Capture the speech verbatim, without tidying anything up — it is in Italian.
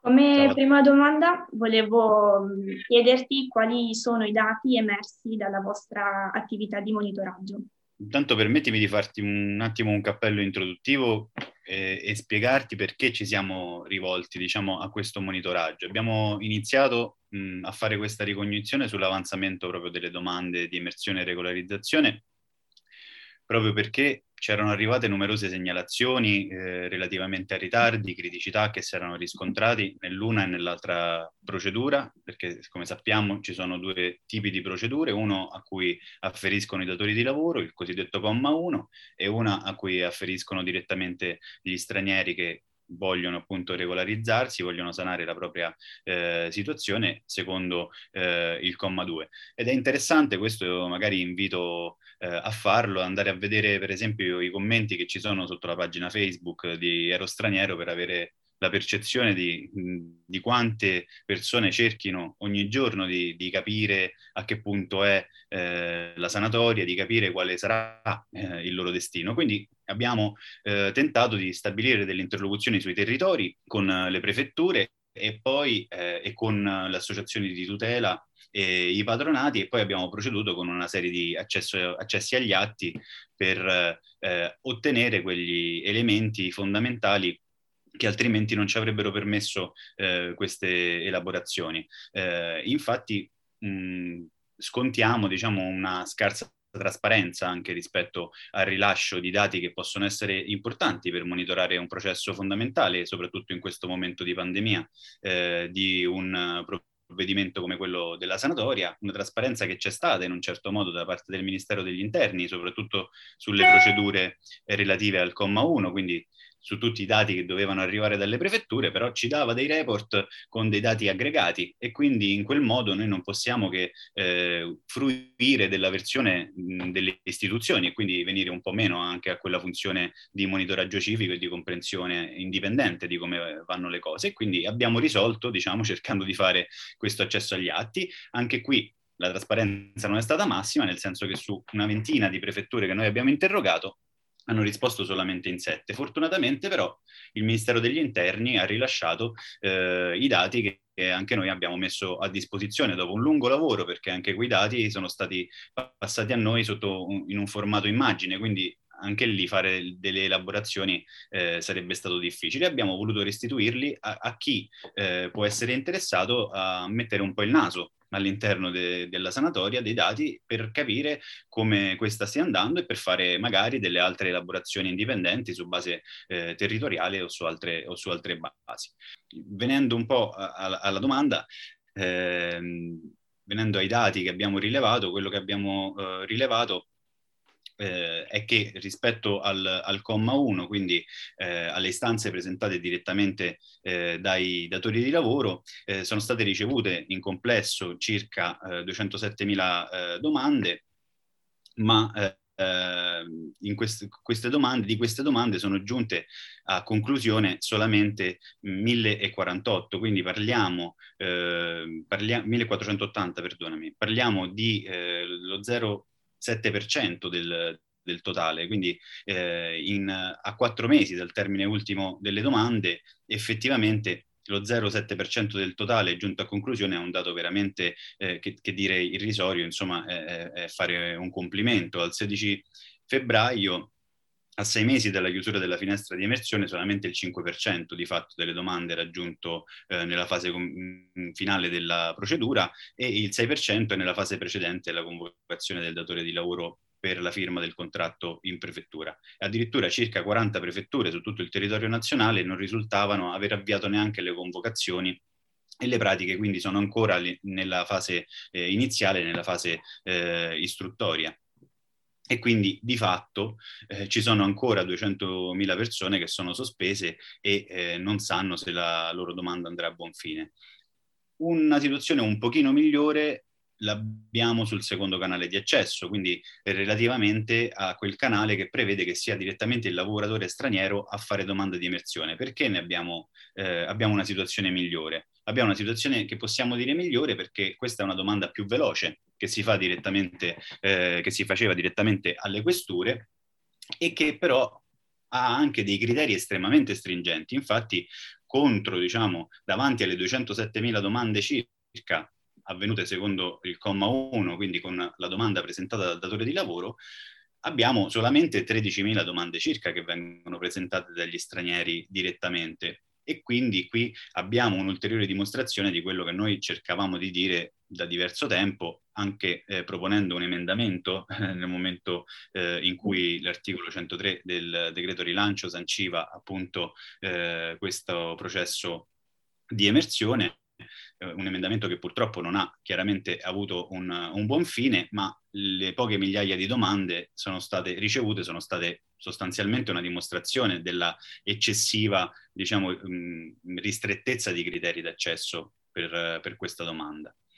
Come Ciao a prima domanda volevo mh, chiederti quali sono i dati emersi dalla vostra attività di monitoraggio. Intanto permettimi di farti un attimo un cappello introduttivo eh, e spiegarti perché ci siamo rivolti, diciamo, a questo monitoraggio. Abbiamo iniziato mh, a fare questa ricognizione sull'avanzamento proprio delle domande di emersione e regolarizzazione, proprio perché c'erano arrivate numerose segnalazioni eh, relativamente a ritardi, criticità che si erano riscontrati nell'una e nell'altra procedura, perché come sappiamo ci sono due tipi di procedure, uno a cui afferiscono i datori di lavoro, il cosiddetto comma uno, e una a cui afferiscono direttamente gli stranieri che vogliono appunto regolarizzarsi, vogliono sanare la propria eh, situazione secondo eh, il comma due. Ed è interessante, questo io magari invito eh, a farlo, andare a vedere per esempio i commenti che ci sono sotto la pagina Facebook di Ero Straniero per avere la percezione di, di quante persone cerchino ogni giorno di, di capire a che punto è eh, la sanatoria, di capire quale sarà eh, il loro destino. Quindi abbiamo eh, tentato di stabilire delle interlocuzioni sui territori con eh, le prefetture e poi eh, e con le associazioni di tutela e i padronati, e poi abbiamo proceduto con una serie di accesso, accessi agli atti per eh, ottenere quegli elementi fondamentali che altrimenti non ci avrebbero permesso eh, queste elaborazioni. Eh, infatti mh, scontiamo, diciamo, una scarsa trasparenza anche rispetto al rilascio di dati che possono essere importanti per monitorare un processo fondamentale, soprattutto in questo momento di pandemia, eh, di un provvedimento come quello della sanatoria, una trasparenza che c'è stata in un certo modo da parte del Ministero degli Interni, soprattutto sulle procedure relative al comma uno, quindi su tutti i dati che dovevano arrivare dalle prefetture, però ci dava dei report con dei dati aggregati e quindi in quel modo noi non possiamo che eh, fruire della versione mh, delle istituzioni e quindi venire un po' meno anche a quella funzione di monitoraggio civico e di comprensione indipendente di come vanno le cose. E quindi abbiamo risolto, diciamo, cercando di fare questo accesso agli atti. Anche qui la trasparenza non è stata massima, nel senso che su una ventina di prefetture che noi abbiamo interrogato hanno risposto solamente in sette. Fortunatamente però il Ministero degli Interni ha rilasciato eh, i dati che, che anche noi abbiamo messo a disposizione dopo un lungo lavoro, perché anche quei dati sono stati passati a noi sotto un, in un formato immagine, quindi anche lì fare delle elaborazioni eh, sarebbe stato difficile. Abbiamo voluto restituirli a, a chi eh, può essere interessato a mettere un po' il naso all'interno de- della sanatoria dei dati per capire come questa stia andando e per fare magari delle altre elaborazioni indipendenti su base eh, territoriale o su altre, o su altre basi. Venendo un po' a- a- alla domanda, ehm, venendo ai dati che abbiamo rilevato, quello che abbiamo eh, rilevato eh, è che rispetto al, al comma uno, quindi eh, alle istanze presentate direttamente eh, dai datori di lavoro, eh, sono state ricevute in complesso circa eh, duecentosettemila eh, domande, ma eh, in queste, queste domande, di queste domande sono giunte a conclusione solamente millequarantotto, quindi parliamo, eh, parliamo millequattrocentottanta, perdonami, parliamo di eh, lo zero virgola sette per cento del, del totale, quindi eh, in, a quattro mesi dal termine ultimo delle domande, effettivamente lo zero virgola sette per cento del totale giunto a conclusione è un dato veramente, eh, che, che direi irrisorio, insomma, è, è fare un complimento. Al sedici febbraio, a sei mesi dalla chiusura della finestra di emersione, solamente il cinque per cento di fatto delle domande era giunto eh, nella fase com- finale della procedura e il sei per cento è nella fase precedente alla convocazione del datore di lavoro per la firma del contratto in prefettura. Addirittura circa quaranta prefetture su tutto il territorio nazionale non risultavano aver avviato neanche le convocazioni e le pratiche quindi sono ancora nella fase eh, iniziale, nella fase eh, istruttoria. E quindi di fatto eh, ci sono ancora duecentomila persone che sono sospese e eh, non sanno se la loro domanda andrà a buon fine. Una situazione un pochino migliore l'abbiamo sul secondo canale di accesso, quindi relativamente a quel canale che prevede che sia direttamente il lavoratore straniero a fare domanda di emersione. Perché ne abbiamo, eh, abbiamo una situazione migliore? Abbiamo una situazione che possiamo dire migliore perché questa è una domanda più veloce che si fa direttamente, eh, che si faceva direttamente alle questure e che però ha anche dei criteri estremamente stringenti. Infatti contro, diciamo, davanti alle duecentosettemila domande circa avvenute secondo il comma uno, quindi con la domanda presentata dal datore di lavoro, abbiamo solamente tredicimila domande circa che vengono presentate dagli stranieri direttamente. E quindi qui abbiamo un'ulteriore dimostrazione di quello che noi cercavamo di dire da diverso tempo, anche eh, proponendo un emendamento eh, nel momento eh, in cui l'articolo centotré del decreto rilancio sanciva appunto eh, questo processo di emersione, eh, un emendamento che purtroppo non ha chiaramente avuto un, un buon fine, ma le poche migliaia di domande sono state ricevute, sono state sostanzialmente una dimostrazione della eccessiva, diciamo, mh, ristrettezza di criteri d'accesso per, per questa domanda.